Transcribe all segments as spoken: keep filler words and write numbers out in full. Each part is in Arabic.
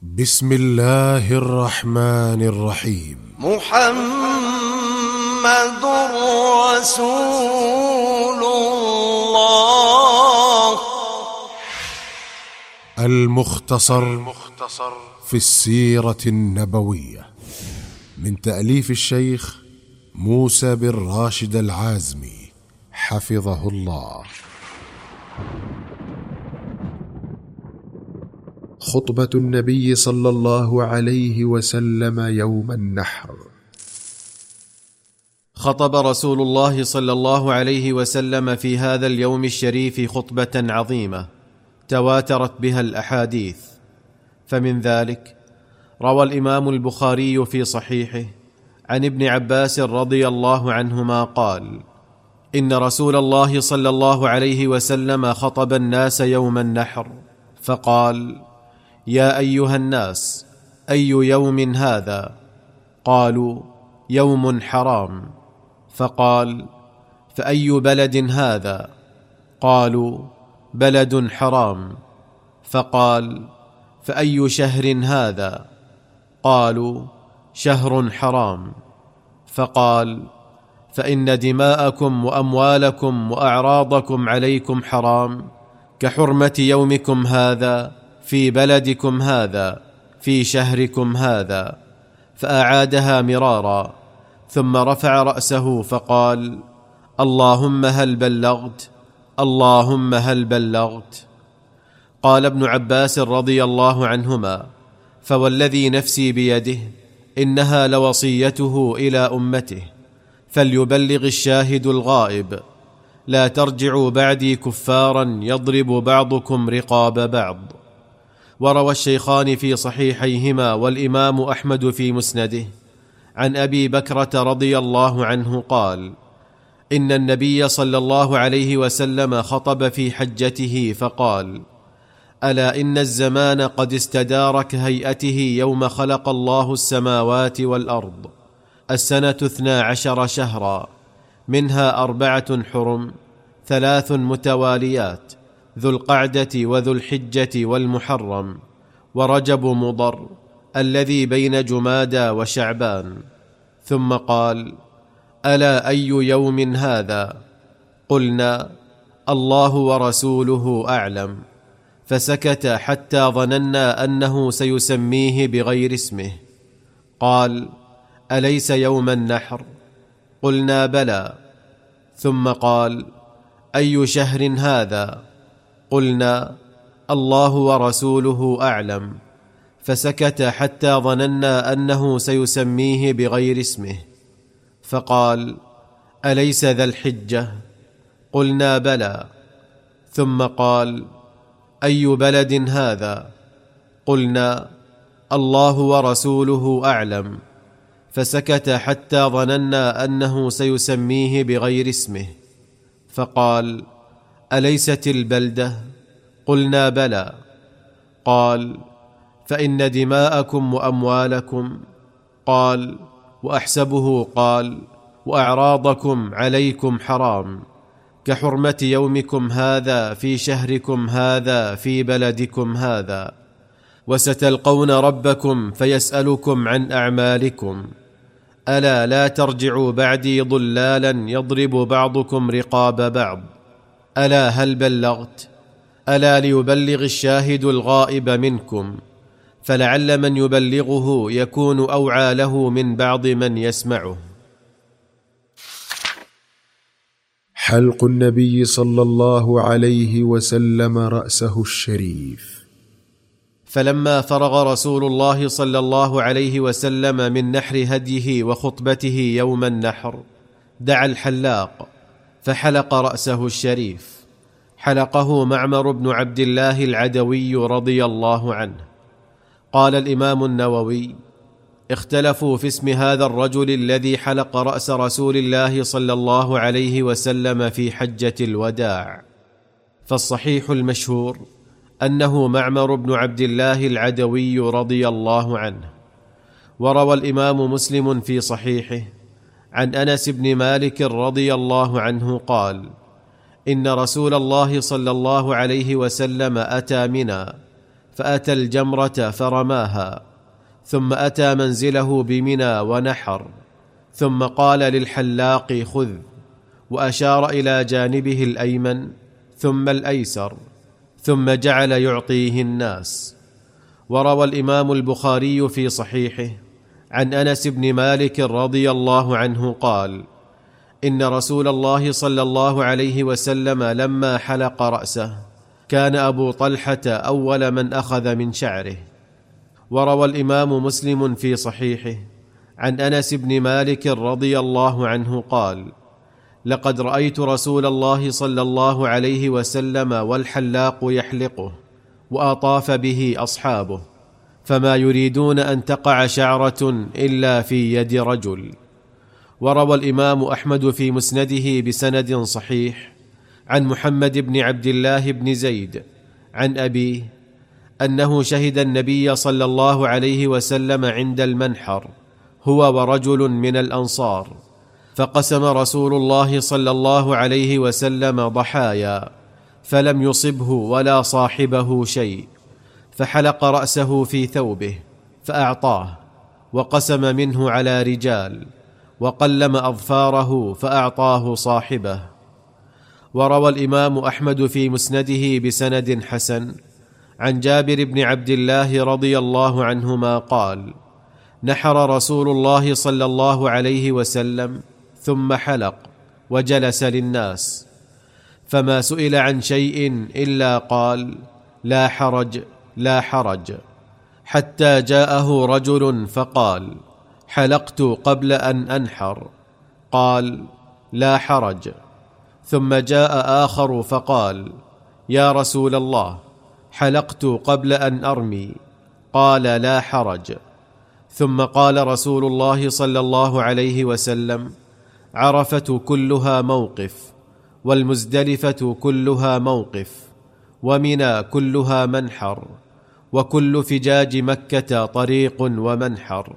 بسم الله الرحمن الرحيم. محمد رسول الله. المختصر في السيرة النبوية من تأليف الشيخ موسى بن راشد العازمي حفظه الله. خطبة النبي صلى الله عليه وسلم يوم النحر. خطب رسول الله صلى الله عليه وسلم في هذا اليوم الشريف خطبة عظيمة تواترت بها الأحاديث، فمن ذلك روى الإمام البخاري في صحيحه عن ابن عباس رضي الله عنهما قال: إن رسول الله صلى الله عليه وسلم خطب الناس يوم النحر فقال: يا أيها الناس، أي يوم هذا؟ قالوا: يوم حرام. فقال: فأي بلد هذا؟ قالوا: بلد حرام. فقال: فأي شهر هذا؟ قالوا: شهر حرام. فقال: فإن دماءكم وأموالكم وأعراضكم عليكم حرام كحرمة يومكم هذا في بلدكم هذا في شهركم هذا. فأعادها مرارا، ثم رفع رأسه فقال: اللهم هل بلغت؟ اللهم هل بلغت؟ قال ابن عباس رضي الله عنهما: فوالذي نفسي بيده إنها لوصيته إلى أمته، فليبلغ الشاهد الغائب، لا ترجعوا بعدي كفارا يضرب بعضكم رقاب بعض. وروى الشيخان في صحيحيهما والإمام أحمد في مسنده عن أبي بكرة رضي الله عنه قال: إن النبي صلى الله عليه وسلم خطب في حجته فقال: ألا إن الزمان قد استدار كهيئته يوم خلق الله السماوات والأرض، السنة اثنا عشر شهرا، منها أربعة حرم، ثلاث متواليات، ذو القعدة وذو الحجة والمحرم، ورجب مضر الذي بين جمادى وشعبان. ثم قال: ألا أي يوم هذا؟ قلنا: الله ورسوله أعلم. فسكت حتى ظننا أنه سيسميه بغير اسمه. قال: أليس يوم النحر؟ قلنا: بلى. ثم قال: أي شهر هذا؟ قلنا: الله ورسوله أعلم. فسكت حتى ظننا أنه سيسميه بغير اسمه. فقال: أليس ذا الحجة؟ قلنا: بلى. ثم قال: أي بلد هذا؟ قلنا: الله ورسوله أعلم. فسكت حتى ظننا أنه سيسميه بغير اسمه. فقال: أليست البلدة؟ قلنا: بلى. قال: فإن دماءكم وأموالكم، قال: وأحسبه قال: وأعراضكم عليكم حرام كحرمة يومكم هذا في شهركم هذا في بلدكم هذا، وستلقون ربكم فيسألكم عن أعمالكم، ألا لا ترجعوا بعدي ضلالا يضرب بعضكم رقاب بعض. ألا هل بلغت؟ ألا ليبلغ الشاهد الغائب منكم، فلعل من يبلغه يكون أوعى له من بعض من يسمعه. حلق النبي صلى الله عليه وسلم رأسه الشريف. فلما فرغ رسول الله صلى الله عليه وسلم من نحر هديه وخطبته يوم النحر، دعا الحلاق فحلق رأسه الشريف. حلقه معمر بن عبد الله العدوي رضي الله عنه. قال الإمام النووي: اختلفوا في اسم هذا الرجل الذي حلق رأس رسول الله صلى الله عليه وسلم في حجة الوداع، فالصحيح المشهور أنه معمر بن عبد الله العدوي رضي الله عنه. وروى الإمام مسلم في صحيحه عن أنس بن مالك رضي الله عنه قال: إن رسول الله صلى الله عليه وسلم أتى منى فأتى الجمرة فرماها، ثم أتى منزله بمنى ونحر، ثم قال للحلاق: خذ، وأشار إلى جانبه الأيمن ثم الأيسر، ثم جعل يعطيه الناس. وروى الإمام البخاري في صحيحه عن أنس بن مالك رضي الله عنه قال: إن رسول الله صلى الله عليه وسلم لما حلق رأسه كان أبو طلحة أول من أخذ من شعره. وروى الإمام مسلم في صحيحه عن أنس بن مالك رضي الله عنه قال: لقد رأيت رسول الله صلى الله عليه وسلم والحلاق يحلقه، وأطاف به أصحابه، فما يريدون أن تقع شعرة إلا في يد رجل. وروى الإمام أحمد في مسنده بسند صحيح عن محمد بن عبد الله بن زيد عن أبيه أنه شهد النبي صلى الله عليه وسلم عند المنحر هو ورجل من الأنصار، فقسم رسول الله صلى الله عليه وسلم ضحايا، فلم يصبه ولا صاحبه شيء، فحلق رأسه في ثوبه فأعطاه، وقسم منه على رجال، وقلم أظفاره فأعطاه صاحبه. وروى الإمام أحمد في مسنده بسند حسن عن جابر بن عبد الله رضي الله عنهما قال: نحر رسول الله صلى الله عليه وسلم ثم حلق وجلس للناس، فما سئل عن شيء إلا قال: لا حرج لا حرج، حتى جاءه رجل فقال: حلقت قبل أن أنحر، قال: لا حرج. ثم جاء آخر فقال: يا رسول الله، حلقت قبل أن أرمي، قال: لا حرج. ثم قال رسول الله صلى الله عليه وسلم: عرفة كلها موقف، والمزدلفة كلها موقف، ومنى كلها منحر، وكل فجاج مكة طريق ومنحر.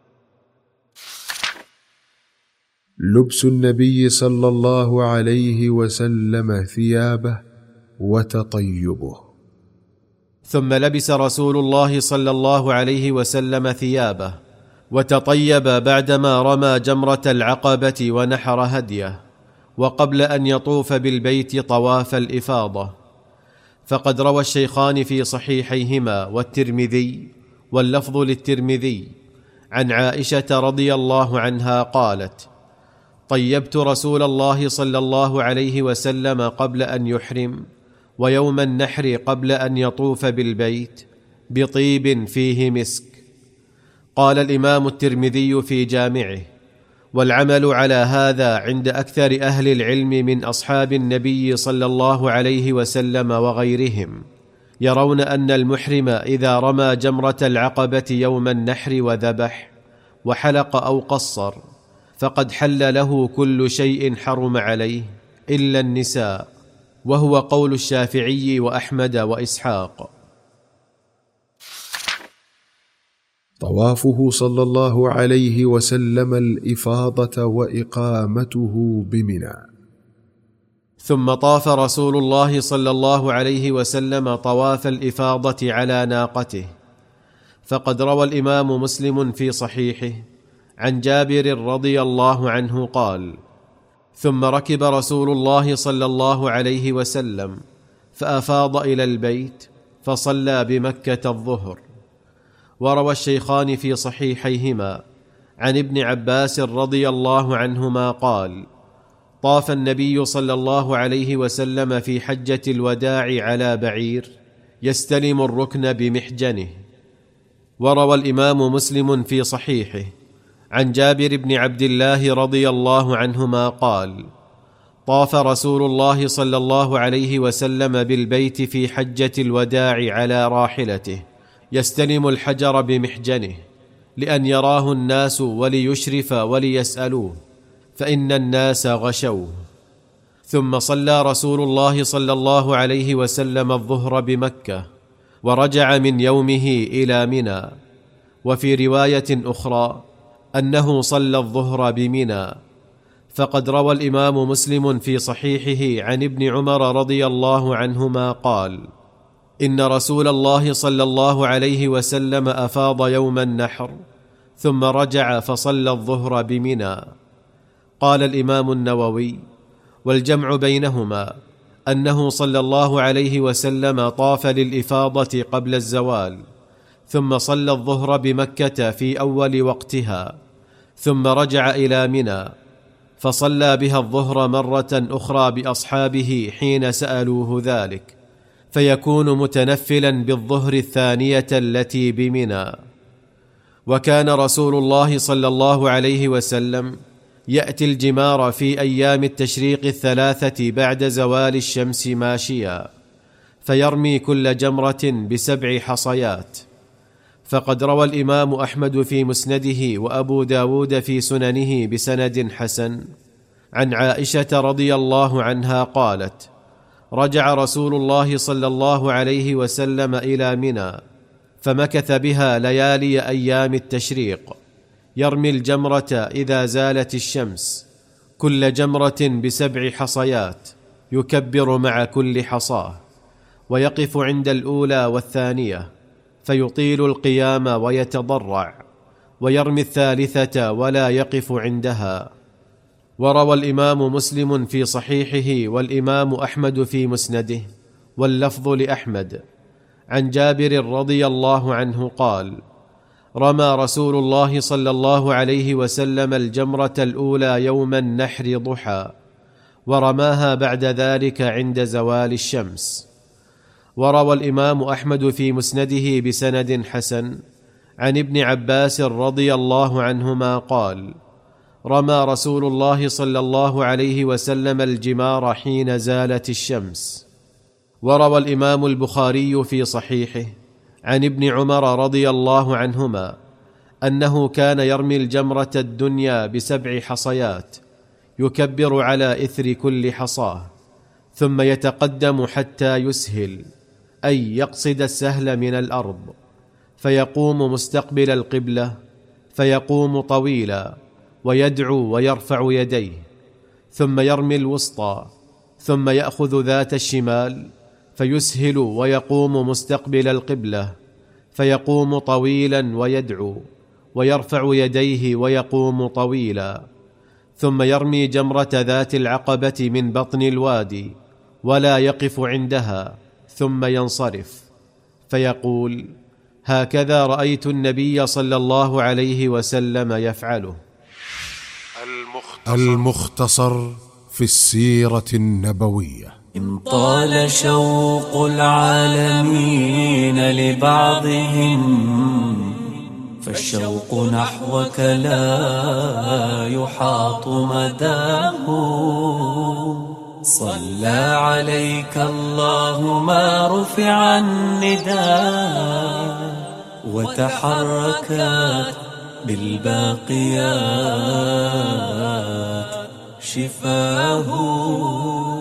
لبس النبي صلى الله عليه وسلم ثيابه وتطيبه. ثم لبس رسول الله صلى الله عليه وسلم ثيابه وتطيب بعدما رمى جمرة العقبة ونحر هديه، وقبل أن يطوف بالبيت طواف الإفاضة. فقد روى الشيخان في صحيحيهما والترمذي، واللفظ للترمذي، عن عائشة رضي الله عنها قالت: طيبت رسول الله صلى الله عليه وسلم قبل أن يحرم، ويوم النحر قبل أن يطوف بالبيت، بطيب فيه مسك. قال الإمام الترمذي في جامعه: والعمل على هذا عند أكثر أهل العلم من أصحاب النبي صلى الله عليه وسلم وغيرهم، يرون أن المحرم إذا رمى جمرة العقبة يوم النحر وذبح وحلق أو قصر، فقد حل له كل شيء حرم عليه إلا النساء، وهو قول الشافعي وأحمد وإسحاق. طوافه صلى الله عليه وسلم الإفاضة وإقامته بمنى. ثم طاف رسول الله صلى الله عليه وسلم طواف الإفاضة على ناقته. فقد روى الإمام مسلم في صحيحه عن جابر رضي الله عنه قال: ثم ركب رسول الله صلى الله عليه وسلم فأفاض إلى البيت فصلى بمكة الظهر. وروى الشيخان في صحيحيهما عن ابن عباس رضي الله عنهما قال: طاف النبي صلى الله عليه وسلم في حجة الوداع على بعير يستلم الركن بمحجنه. وروى الإمام مسلم في صحيحه عن جابر بن عبد الله رضي الله عنهما قال: طاف رسول الله صلى الله عليه وسلم بالبيت في حجة الوداع على راحلته يستلم الحجر بمحجنه، لأن يراه الناس وليشرف وليسألوه، فإن الناس غشوه. ثم صلى رسول الله صلى الله عليه وسلم الظهر بمكة، ورجع من يومه إلى منى. وفي رواية أخرى أنه صلى الظهر بمنى. فقد روى الإمام مسلم في صحيحه عن ابن عمر رضي الله عنهما قال: إن رسول الله صلى الله عليه وسلم أفاض يوم النحر ثم رجع فصلى الظهر بمنى. قال الإمام النووي: والجمع بينهما أنه صلى الله عليه وسلم طاف للإفاضة قبل الزوال، ثم صلى الظهر بمكة في أول وقتها، ثم رجع إلى منى فصلى بها الظهر مرة أخرى بأصحابه حين سألوه ذلك، فيكون متنفلا بالظهر الثانية التي بمنى. وكان رسول الله صلى الله عليه وسلم يأتي الجمار في أيام التشريق الثلاثة بعد زوال الشمس ماشيا، فيرمي كل جمرة بسبع حصيات. فقد روى الإمام أحمد في مسنده وأبو داود في سننه بسند حسن عن عائشة رضي الله عنها قالت: رجع رسول الله صلى الله عليه وسلم إلى منى فمكث بها ليالي أيام التشريق، يرمي الجمرة إذا زالت الشمس، كل جمرة بسبع حصيات، يكبر مع كل حصاه، ويقف عند الأولى والثانية فيطيل القيام ويتضرع، ويرمي الثالثة ولا يقف عندها. وروى الإمام مسلم في صحيحه والإمام أحمد في مسنده، واللفظ لأحمد، عن جابر رضي الله عنه قال: رمى رسول الله صلى الله عليه وسلم الجمرة الأولى يوم النحر ضحى، ورماها بعد ذلك عند زوال الشمس. وروى الإمام أحمد في مسنده بسند حسن عن ابن عباس رضي الله عنهما قال: رمى رسول الله صلى الله عليه وسلم الجمار حين زالت الشمس. وروى الإمام البخاري في صحيحه عن ابن عمر رضي الله عنهما أنه كان يرمي الجمرة الدنيا بسبع حصيات، يكبر على إثر كل حصاه، ثم يتقدم حتى يسهل، أي يقصد السهل من الأرض، فيقوم مستقبل القبلة، فيقوم طويلا ويدعو ويرفع يديه، ثم يرمي الوسطى، ثم يأخذ ذات الشمال فيسهل ويقوم مستقبل القبلة، فيقوم طويلا ويدعو ويرفع يديه ويقوم طويلا، ثم يرمي جمرة ذات العقبة من بطن الوادي ولا يقف عندها، ثم ينصرف فيقول: هكذا رأيت النبي صلى الله عليه وسلم يفعله. المختصر في السيرة النبوية. إن طال شوق العالمين لبعضهم فالشوق نحوك لا يحاط مداه. صلى عليك الله ما رفع النداء، وتحركت بالباقيات شفاه.